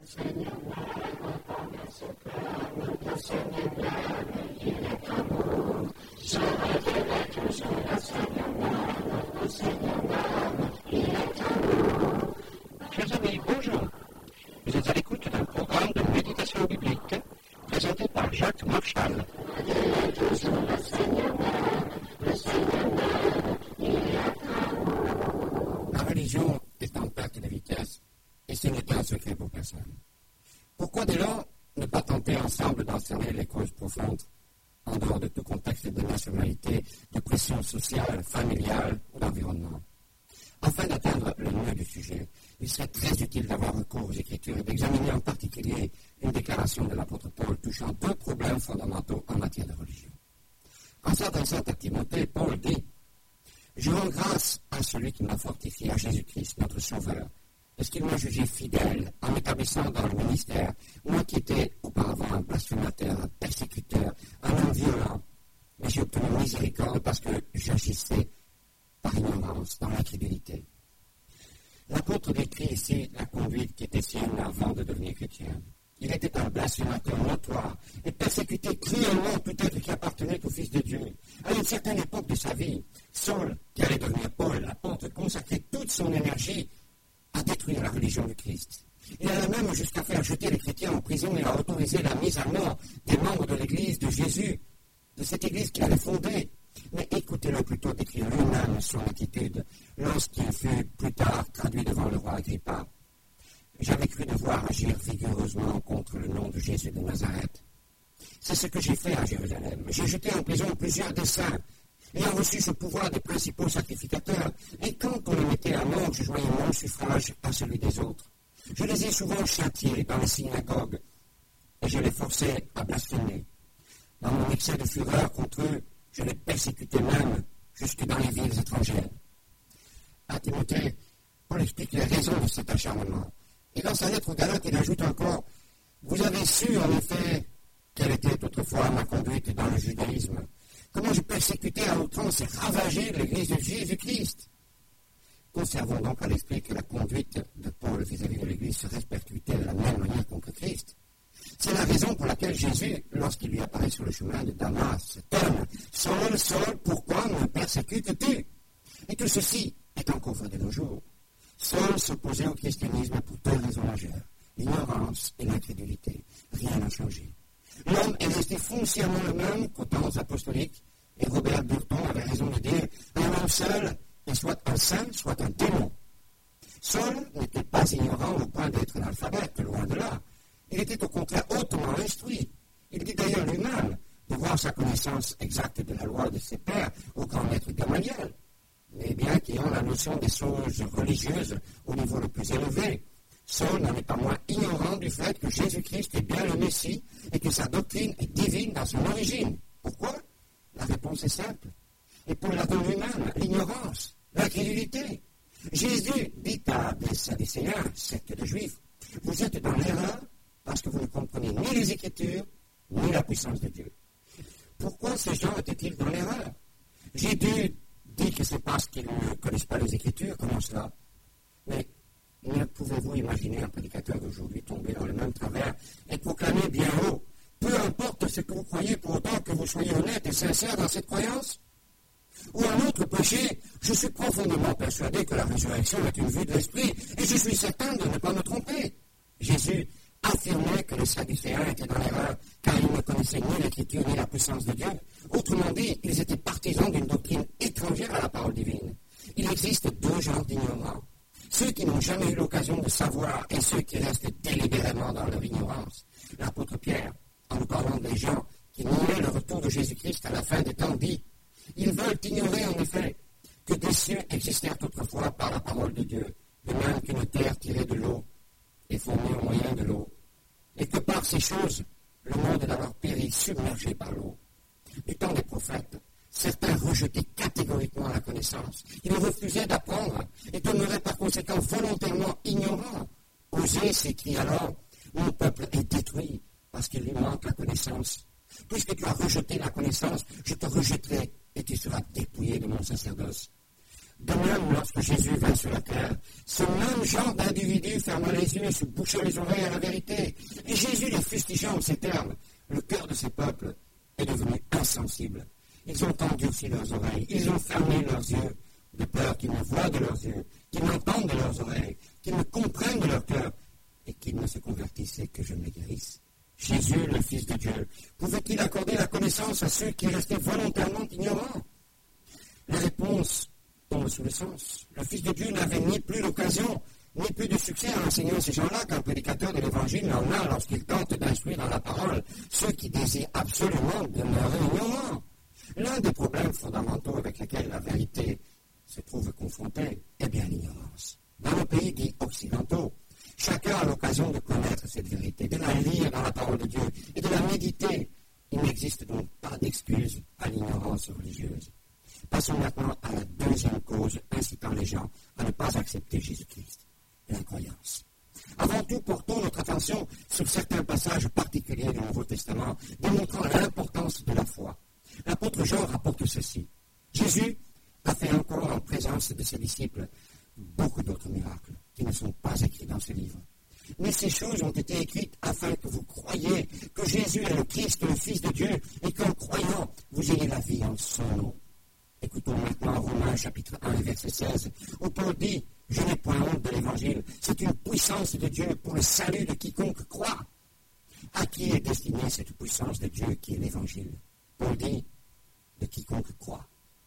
Chers amis, bonjour. Vous êtes à l'écoute d'un programme de méditation biblique présenté par Jacques Marchal. La religion est en perte de vitesse et ce n'est un secret pour personne. Pourquoi dès lors ne pas tenter ensemble d'encerner les causes profondes en dehors de tout contexte de nationalité, de pression sociale, familiale ou d'environnement? Afin d'atteindre le nœud du sujet, il serait très utile d'avoir recours aux Écritures et d'examiner en particulier une déclaration de l'apôtre Paul touchant deux problèmes fondamentaux en matière de religion. En s'adressant à Timothée, Paul dit « Je rends grâce à celui qui m'a fortifié, à Jésus-Christ, notre Sauveur, parce qu'il m'a jugé fidèle en m'établissant dans le ministère, moi qui étais auparavant un blasphémateur, un persécuteur, un homme violent. Mais j'ai obtenu miséricorde parce que j'agissais par ignorance, dans l'incrédulité. » L'apôtre décrit ici la conduite qui était sienne avant de devenir chrétien. Il était un blasphémateur notoire et persécutait cruellement tout être qui appartenait au Fils de Dieu. À une certaine époque de sa vie, Saul, qui allait devenir Paul, l'apôtre, consacrait toute son énergie à détruire la religion du Christ. Il alla même jusqu'à faire jeter les chrétiens en prison et à autoriser la mise à mort des membres de l'Église de Jésus, de cette Église qu'il avait fondée. Mais écoutez-le plutôt décrire lui-même son attitude lorsqu'il fut plus tard traduit devant le roi Agrippa. « J'avais cru devoir agir vigoureusement contre le nom de Jésus de Nazareth. C'est ce que j'ai fait à Jérusalem. J'ai jeté en prison plusieurs des saints, ayant reçu ce pouvoir des principaux sacrificateurs. Et quand on les mettait à mort, je joignais mon suffrage à celui des autres. Je les ai souvent châtiés dans les synagogues, et je les forçais à blasphémer. Dans mon excès de fureur contre eux, je les persécutais même jusque dans les villes étrangères. » À Timothée, Paul explique les raisons de cet acharnement. Et dans sa lettre aux Galates, il ajoute encore « Vous avez su, en effet, quelle était autrefois ma conduite dans le judaïsme, comment je persécutais à outrance et ravageais l'Église de Jésus-Christ. » Conservons donc à l'esprit que la conduite de Paul vis-à-vis de l'Église se répercutait de la même manière contre Christ. C'est la raison pour laquelle Jésus, lorsqu'il lui apparaît sur le chemin de Damas, s'étonne « Saul, Saul, pourquoi me persécutes-tu » Et tout ceci est encore vrai de nos jours. Saul s'opposait au christianisme pour deux raisons majeures, l'ignorance et l'incrédulité. Rien n'a changé. L'homme est resté foncièrement le même qu'aux temps apostoliques, et Robert Burton avait raison de dire « Un homme seul est soit un saint, soit un démon ». Saul n'était pas ignorant au point d'être analphabète, loin de là. Il était au contraire hautement instruit. Il dit d'ailleurs lui-même de voir sa connaissance exacte de la loi de ses pères au grand maître Gamaliel. Mais bien qu'ayant la notion des choses religieuses au niveau le plus élevé, Saul n'en est pas moins ignorant du fait que Jésus-Christ est bien le Messie et que sa doctrine est divine dans son origine. Pourquoi? La réponse est simple. Et Paul l'adonne lui-même, l'ignorance, l'incrédulité. Jésus dit à des Sadducéens, secte de Juifs, « Vous êtes dans l'erreur parce que vous ne comprenez ni les Écritures, ni la puissance de Dieu. » Pourquoi ces gens étaient-ils dans l'erreur? Jésus dit que c'est parce qu'ils ne connaissent pas les Écritures, comment cela? Mais ne pouvez-vous imaginer un prédicateur d'aujourd'hui tomber dans le même travers et proclamer bien haut, peu importe ce que vous croyez, pour autant que vous soyez honnête et sincère dans cette croyance? Ou un autre péché, je suis profondément persuadé que la résurrection est une vue de l'esprit et je suis certain de ne pas me tromper. Jésus affirmait que les Sadducéens étaient dans l'erreur car ils ne connaissaient ni l'Écriture ni la puissance de Dieu. Autrement dit, ils étaient partisans d'une doctrine étrangère à la parole divine. Il existe deux genres d'ignorants. Ceux qui n'ont jamais eu l'occasion de savoir et ceux qui restent délibérément dans leur ignorance. L'apôtre Pierre, en nous parlant des gens qui niaient le retour de Jésus-Christ à la fin des temps, dit « Ils veulent ignorer en effet que des cieux existèrent autrefois par la parole de Dieu, de même qu'une terre tirée de l'eau et formée au moyen de l'eau, et que par ces choses, le monde est alors péri, submergé par l'eau. Du temps des prophètes, certains rejetaient catégoriquement la connaissance. Ils refusaient d'apprendre et demeuraient par conséquent volontairement ignorants. Osée s'écrie alors, « Mon peuple est détruit parce qu'il lui manque la connaissance. Puisque tu as rejeté la connaissance, je te rejetterai et tu seras dépouillé de mon sacerdoce. » De même, lorsque Jésus vint sur la terre, ce même genre d'individu ferma les yeux et se boucha les oreilles à la vérité. Et Jésus les fustigeant en ces termes. Le cœur de ces peuples est devenu insensible. Ils ont endurci leurs oreilles, ils ont fermé leurs yeux, de peur qu'ils ne voient de leurs yeux, qu'ils n'entendent de leurs oreilles, qu'ils ne comprennent de leur cœur, et qu'ils ne se convertissent et que je me les guérisse. Jésus, le Fils de Dieu, pouvait-il accorder la connaissance à ceux qui restaient volontairement ignorants? La réponse tombe sous le sens. Le Fils de Dieu n'avait ni plus l'occasion, ni plus de succès en enseignant ces gens-là qu'un prédicateur de l'Évangile n'en a lorsqu'il tente d'instruire dans la parole ceux qui désirent absolument demeurer ignorants. L'un des problèmes fondamentaux avec lesquels la vérité se trouve confrontée est bien l'ignorance. Dans nos pays dits occidentaux, chacun a l'occasion de connaître cette vérité, de la lire dans la parole de Dieu et de la méditer. Il n'existe donc pas d'excuse à l'ignorance religieuse. Passons maintenant à la deuxième cause incitant les gens à ne pas accepter Jésus-Christ, l'incroyance. Avant tout, portons notre attention sur certains passages particuliers du Nouveau Testament démontrant l'importance de la foi. L'apôtre Jean rapporte ceci. Jésus a fait encore en présence de ses disciples beaucoup d'autres miracles qui ne sont pas écrits dans ce livre. Mais ces choses ont été écrites afin que vous croyiez que Jésus est le Christ, le Fils de Dieu, et qu'en croyant, vous ayez la vie en son nom. Écoutons maintenant Romains chapitre 1, verset 16, où Paul dit « Je n'ai point honte de l'Évangile, c'est une puissance de Dieu pour le salut de quiconque croit. » À qui est destinée cette puissance de Dieu qui est l'Évangile? Paul dit « De quiconque croit. »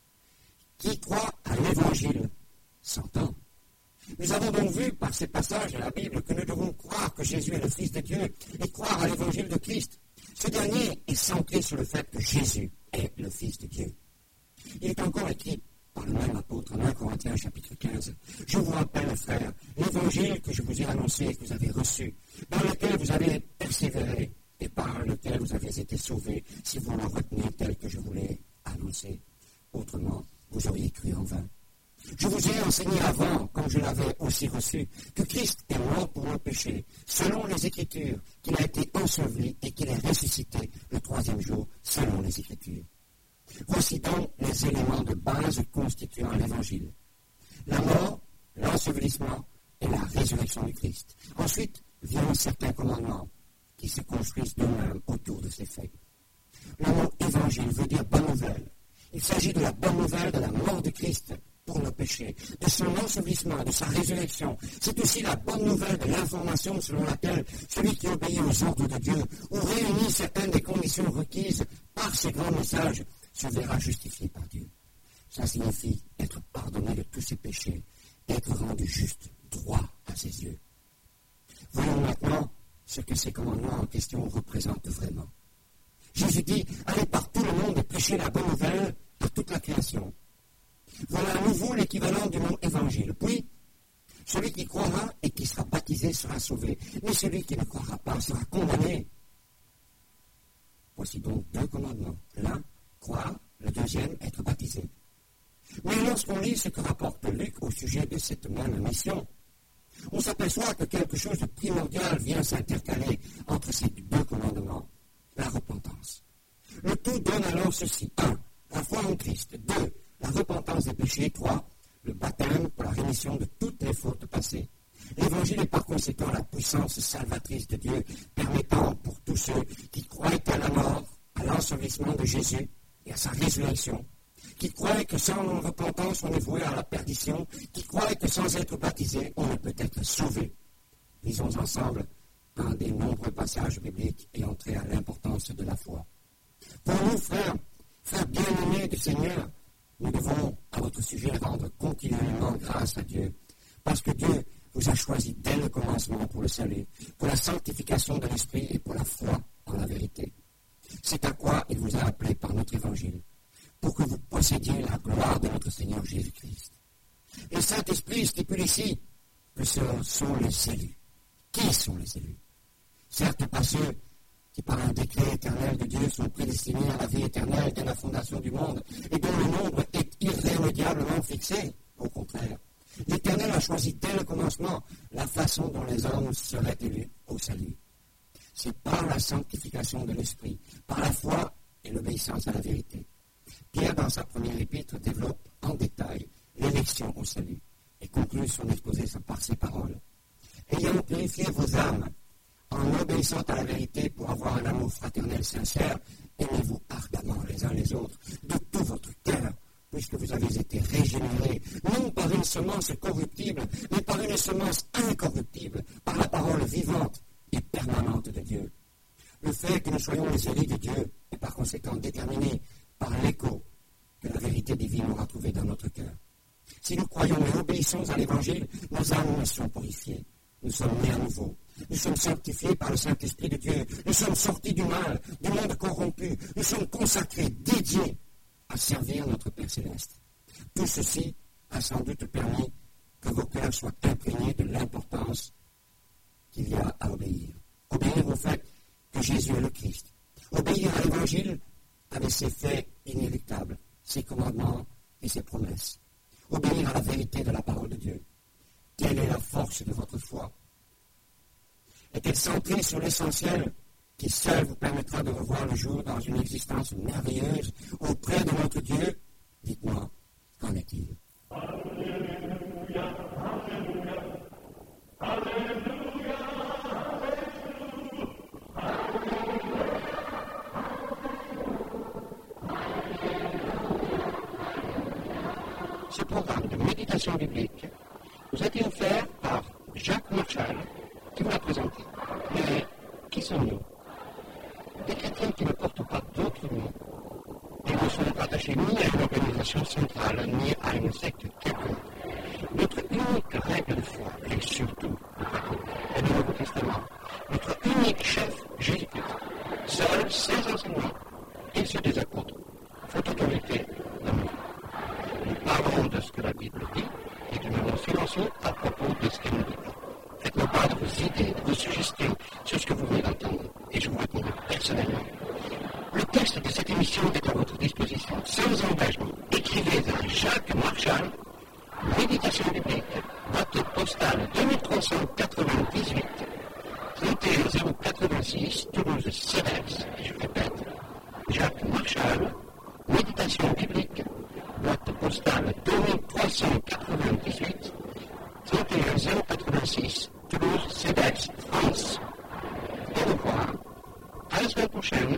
Qui croit à l'Évangile s'entend. Nous avons donc vu par ces passages de la Bible que nous devons croire que Jésus est le Fils de Dieu et croire à l'Évangile de Christ. Ce dernier est centré sur le fait que Jésus est le Fils de Dieu. Il est encore écrit par le même apôtre en 1 Corinthiens chapitre 15. « Je vous rappelle, frères, l'Évangile que je vous ai annoncé et que vous avez reçu, dans lequel vous avez persévéré et par lequel vous avez été sauvés, si vous le retenez tel que je vous l'ai annoncé. Autrement, vous auriez cru en vain. Je vous ai enseigné avant, comme je l'avais aussi reçu, que Christ est mort pour nos péchés, selon les Écritures, qu'il a été enseveli et qu'il est ressuscité le troisième jour, selon les Écritures. Voici donc les éléments de base constituant l'Évangile. La mort, l'ensevelissement et la résurrection du Christ. Ensuite viennent certains commandements qui se construisent d'eux-mêmes autour de ces faits. Le mot Évangile veut dire bonne nouvelle. Il s'agit de la bonne nouvelle de la mort de Christ pour nos péchés, de son ensevelissement, de sa résurrection. C'est aussi la bonne nouvelle de l'information selon laquelle celui qui obéit aux ordres de Dieu ou réunit certaines des conditions requises par ces grands messages se verra justifié par Dieu. Ça signifie être pardonné de tous ses péchés, être rendu juste, droit à ses yeux. Voyons maintenant ce que ces commandements en question représentent vraiment. Jésus dit, allez par tout le monde et prêchez la bonne nouvelle à toute la création. Voilà à nouveau l'équivalent du mot évangile. Puis, celui qui croira et qui sera baptisé sera sauvé, mais celui qui ne croira pas sera condamné. Voici donc deux commandements. L'un, croire, le deuxième, être baptisé. Mais lorsqu'on lit ce que rapporte Luc au sujet de cette même mission, on s'aperçoit que quelque chose de primordial vient s'intercaler entre ces deux commandements, la repentance. Le tout donne alors ceci. 1. La foi en Christ. 2. La repentance des péchés. 3. Le baptême pour la rémission de toutes les fautes passées. L'Évangile est par conséquent la puissance salvatrice de Dieu, permettant pour tous ceux qui croient à la mort, à l'ensevelissement de Jésus et à sa résurrection, qui croient que sans repentance on est voué à la perdition, qui croient que sans être baptisé on ne peut être sauvé. Lisons ensemble un des nombreux passages bibliques ayant trait à l'importance de la foi. Pour nous, frères bien-aimés du Seigneur, nous devons, à votre sujet, rendre continuellement grâce à Dieu, parce que Dieu vous a choisi dès le commencement pour le salut, pour la sanctification de l'esprit et pour la foi en la vérité. C'est à quoi il vous a appelé par notre évangile, pour que vous possédiez la gloire de notre Seigneur Jésus-Christ. Le Saint-Esprit stipule ici que ce sont les élus. Qui sont les élus? Certes, pas ceux qui, par un décret éternel de Dieu, sont prédestinés à la vie éternelle dès la fondation du monde et dont le nombre est irrémédiablement fixé. Au contraire, l'Éternel a choisi dès le commencement la façon dont les hommes seraient élus au salut. C'est par la sanctification de l'esprit, par la foi et l'obéissance à la vérité. Pierre, dans sa première épître, développe en détail l'élection au salut. Et conclut son exposé par ces paroles. Ayant purifié vos âmes, en obéissant à la vérité pour avoir un amour fraternel sincère, aimez-vous ardemment les uns les autres, de tout votre cœur, puisque vous avez été régénérés, non par une semence corruptible, mais par une semence incorruptible, par la parole vivante et permanente de Dieu. Le fait que nous soyons les élus de Dieu est par conséquent déterminé par l'écho que la vérité divine aura trouvé dans notre cœur. Si nous croyons et obéissons à l'Évangile, nos âmes sont purifiées. Nous sommes nés à nouveau. Nous sommes sanctifiés par le Saint-Esprit de Dieu. Nous sommes sortis du mal, du monde corrompu. Nous sommes consacrés, dédiés à servir notre Père Céleste. Tout ceci a sans doute permis que vos cœurs soient imprégnés de l'importance qu'il y a à obéir. Obéir au fait que Jésus est le Christ. Obéir à l'Évangile avec ses faits inéluctables, ses commandements et ses promesses. Obéir à la vérité de la parole de Dieu. Quelle est la force de votre foi? Est-elle centrée sur l'essentiel qui seul vous permettra de revoir le jour dans une existence merveilleuse auprès de notre Dieu? Dites-moi, qu'en est-il? Alléluia, Alléluia, Alléluia, Ce programme de méditation biblique vous a été offert par Jacques Marchal, qui vous l'a présenté. Mais qui sommes-nous? Des chrétiens qui ne portent pas d'autres noms et ne sont attachés ni à une organisation centrale, ni à une secte quelconque. Notre unique règle de foi, et surtout est le Nouveau Testament. Notre unique chef, Jésus-Christ. Seuls ses enseignements et ceux des apôtres font autorité dans nos vies. Nous parlons de ce que la Bible dit et nous nous silencions à propos de ce qu'elle ne dit pas. Faites-moi part de vos idées, de vos suggestions sur ce que vous venez d'entendre et je vous répondrai personnellement. Le texte de cette émission est à votre disposition sans engagement. Écrivez à Jacques Marchal, Méditation biblique, boîte postale 2398, 31086, Toulouse, Cédex. Je répète, Jacques Marchal, Méditation biblique, boîte postale 2398, 31086, Toulouse, Cédex, France. Au revoir. À la semaine prochaine